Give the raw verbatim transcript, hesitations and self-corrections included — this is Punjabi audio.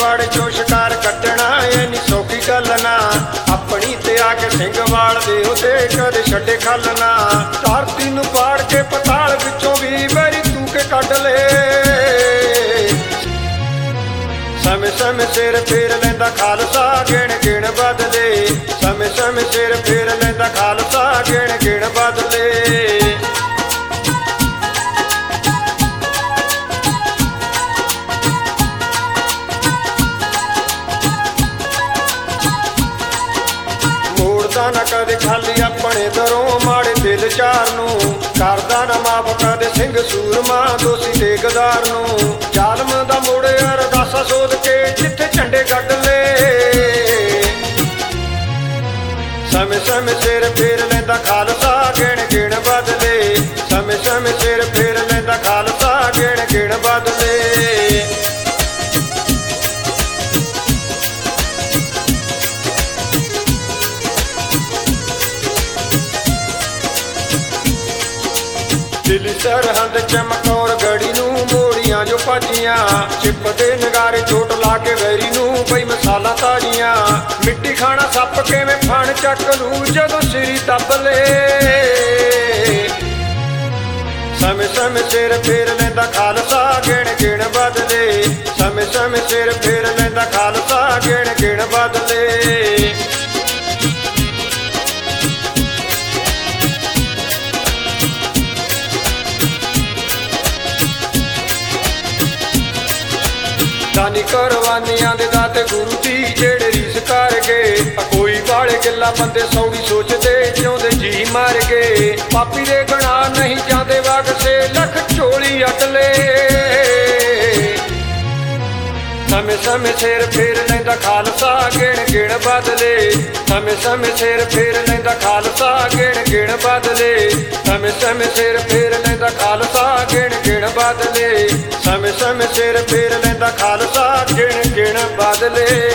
ਵਾੜੇ ਚੋਂ ਸ਼ਿਕਾਰ ਕੱਟਣਾ ਐਨੀ ਸੌਖੀ ਗੱਲ ਨਾ। ਆਪਣੀ ਤੇ ਆ ਕੇ ਸਿੰਘ ਵਾਲਦੇ ਉਹਦੇ ਕਦੇ ਛੱਡੇ ਖੱਲਣਾ। ਧਰਤੀ ਨੂੰ ਪਾੜ ਕੇ ਪਤਾਲ ਵਿੱਚੋਂ ਵੀ ਵੈਰੀ ਤੂੰ ਕੇ ਕੱਢ ਲੈ। ਸਮੇਂ ਸਮੇਂ ਸਿਰ ਫੇਰ ਲੈਂਦਾ ਖਾਲਸਾ ਗਿਣ ਗਿਣ ਬਦਲੇ। ਸਮੇਂ ਸਮੇਂ ਸਿਰ ਫੇਰ ਲੈਂਦਾ ਖਾਲਸਾ ਗਿਣ ਗਿਣ ਬਦਲੇ। ਮੋੜਦਾ ਨਾ ਕਦੇ ਖਾਲੀ ਆਪਣੇ ਦਰੋਂ ਮਾੜੇ ਦਿਲ ਚਾਰ ਨੂੰ। ਕਰਦਾ ਨਾ ਮਾਫ ਕਦੇ ਸਿੰਘ ਸੂਰਮਾ ਦੋਸ਼ੀ ਤੇ ਗਦਾਰ ਨੂੰ। ਜ਼ਾਲਮ ਦਾ ਮੋੜੇ ਅਰਦਾਸਾ ਸੋਧ ਕੇ ਜਿੱਥੇ ਝੰਡੇ ਗੱਡ ਲੈ। ਸਮੇਂ ਸਮੇਂ ਸਿਰ ਫੇਰ ਲੈਂਦਾ ਖਾਲਸਾ ਗਿਣ ਗਿਣ ਬਦਲੇ। ਸਮੇਂ ਸਮੇਂ ਸਿਰ ਫੇਰ ਲੈਂਦਾ ਖਾਲਸਾ ਗਿਣ ਗਿਣ ਬਦਲੇ। ਦਿੱਲੀ ਸਰਹੰਦ ਚਮਕੌਰ ਗੜੀ ਨੂੰ ਮੋੜੀਆਂ ਜੋ ਭੱਜੀਆਂ। ਚਿਪਦੇ ਨਗਾਰੇ ਚੋਟ ਲਾ ਕੇ ਵੈਰੀ ਨੂੰ ਪਈ ਮਸਾਲਾ ਤਾਜੀਆਂ। ਮਿੱਟੀ ਖਾਣਾ ਸੱਪ ਕਿਵੇਂ ਫਣ ਚੱਕ ਲੂ ਜਦੋਂ ਸਿਰੀ ਦੱਬ ਲੈ। ਸਮੇਂ ਸਮੇਂ ਸਿਰ ਫੇਰ ਲੈਂਦਾ ਖਾਲਸਾ ਗਿਣ ਗਿਣ ਬਦਲੇ। ਸਮੇਂ ਸਮੇਂ ਸਿਰ ਫੇਰ ਲੈਂਦਾ ਖਾਲਸਾ ਗਿਣ ਗਿਣ ਬਦਲੇ। ਦਾਨੀ ਕਰਵਾਨੀਆਂ ਦੇ ਦਾਤੇ ਗੁਰੂ ਦੀ ਜਿਹੜੇ ਰੀਸ ਕਰ ਗਏ। ਕੋਈ ਵਾਲੇ ਗੱਲਾਂ ਬੰਦੇ ਸੌੜੀ ਸੋਚਦੇ ਜਿਉਂਦੇ ਜੀ ਮਾਰ ਗਏ। ਪਾਪੀ ਦੇ ਗੁਨਾਹ ਨਹੀਂ ਜਾਂਦੇ ਵਗਸੇ ਲੱਖ ਝੋਲੀ ਅੱਟ ਲੈ। ਸਮੇਂ ਸਮੇਂ ਸਿਰ ਫੇਰ ਲੈਂਦਾ ਖਾਲਸਾ ਗਿਣ ਗਿਣ ਬਦਲੇ। ਸਮੇਂ ਸਮੇਂ ਸਿਰ ਫੇਰ ਲੈਂਦਾ ਖਾਲਸਾ ਗਿਣ ਗਿਣ ਬਦਲੇ। ਸਮੇਂ ਸਮੇਂ ਸਿਰ ਫੇਰ ਲੈਂਦਾ ਖਾਲਸਾ ਗਿਣ ਗਿਣ ਬਦਲੇ। ਸਮੇਂ ਸਮੇਂ ਸਿਰ ਫੇਰ ਲੈਂਦਾ ਖਾਲਸਾ ਗਿਣ ਗਿਣ ਬਦਲੇ।